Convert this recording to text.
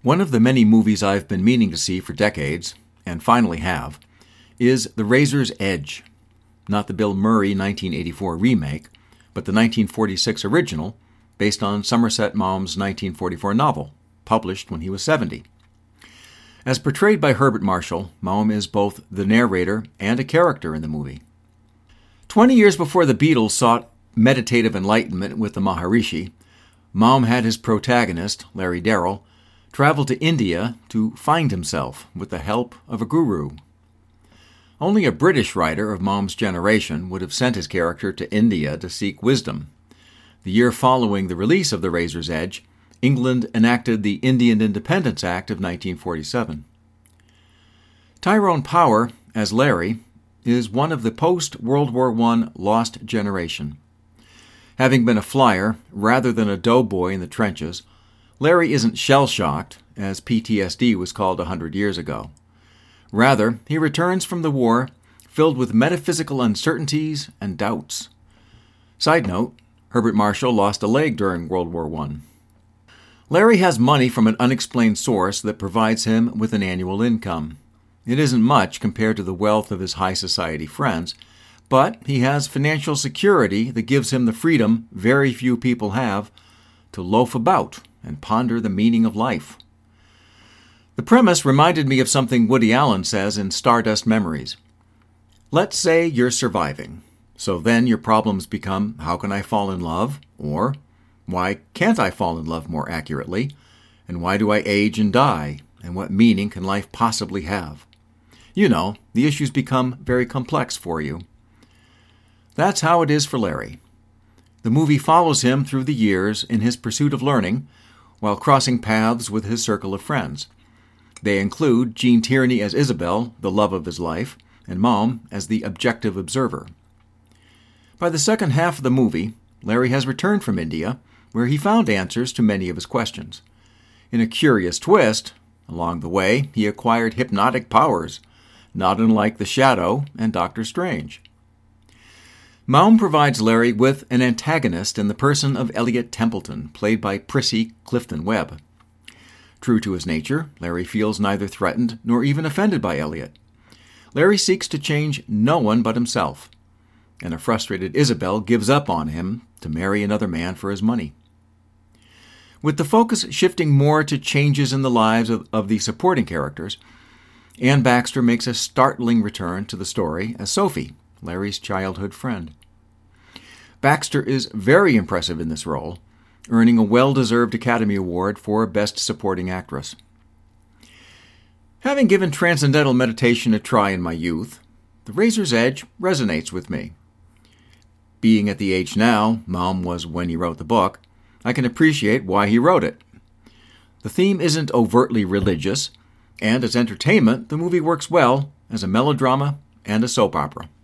One of the many movies I've been meaning to see for decades, and finally have, is The Razor's Edge. Not the Bill Murray 1984 remake, but the 1946 original, based on Somerset Maugham's 1944 novel, published when he was 70. As portrayed by Herbert Marshall, Maugham is both the narrator and a character in the movie. 20 years before the Beatles sought meditative enlightenment with the Maharishi, Maugham had his protagonist, Larry Darrell, travel to India to find himself with the help of a guru. Only a British writer of Maugham's generation would have sent his character to India to seek wisdom. The year following the release of The Razor's Edge, England enacted the Indian Independence Act of 1947. Tyrone Power, as Larry, is one of the post-World War I lost generation. Having been a flyer rather than a doughboy in the trenches, Larry isn't shell-shocked, as PTSD was called 100 years ago. Rather, he returns from the war filled with metaphysical uncertainties and doubts. Side note, Herbert Marshall lost a leg during World War I. Larry has money from an unexplained source that provides him with an annual income. It isn't much compared to the wealth of his high society friends, but he has financial security that gives him the freedom very few people have to loaf about and ponder the meaning of life. The premise reminded me of something Woody Allen says in Stardust Memories. Let's say you're surviving, so then your problems become, how can I fall in love? Or, why can't I fall in love more accurately? And why do I age and die? And what meaning can life possibly have? You know, the issues become very complex for you. That's how it is for Larry. The movie follows him through the years in his pursuit of learning, while crossing paths with his circle of friends. They include Gene Tierney as Isabel, the love of his life, and Maugham as the objective observer. By the second half of the movie, Larry has returned from India, where he found answers to many of his questions. In a curious twist, along the way, he acquired hypnotic powers, not unlike the Shadow and Doctor Strange. Maugham provides Larry with an antagonist in the person of Elliot Templeton, played by Prissy Clifton Webb. True to his nature, Larry feels neither threatened nor even offended by Elliot. Larry seeks to change no one but himself, and a frustrated Isabel gives up on him to marry another man for his money. With the focus shifting more to changes in the lives of the supporting characters, Anne Baxter makes a startling return to the story as Sophie, Larry's childhood friend. Baxter is very impressive in this role, earning a well-deserved Academy Award for Best Supporting Actress. Having given transcendental meditation a try in my youth, The Razor's Edge resonates with me. Being at the age now Maugham was when he wrote the book, I can appreciate why he wrote it. The theme isn't overtly religious, and as entertainment, the movie works well as a melodrama and a soap opera.